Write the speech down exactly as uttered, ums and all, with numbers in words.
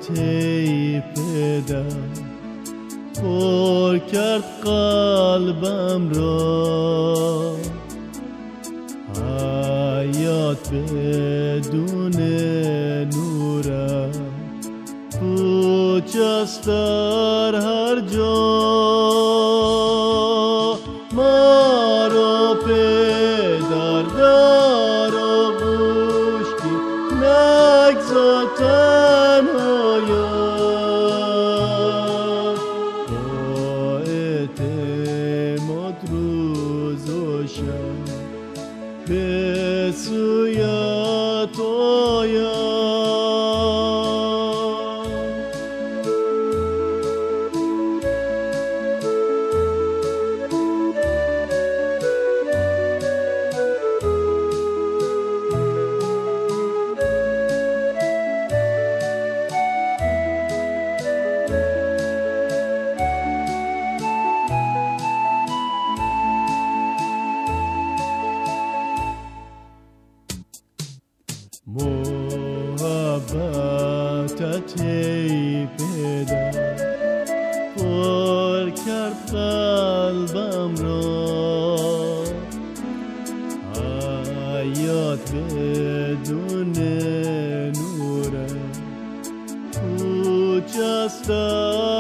ای پدر پر کرد قلبم را، حیات بدون نورت پوچ است در هر جا. مرا پدر در آغوش گیر، نگذار تنهایم، با اعتماد روز و شب به سویت آیم. محبتت ای پدر پر کرد قلبم را، حیات بدون نورت پوچ است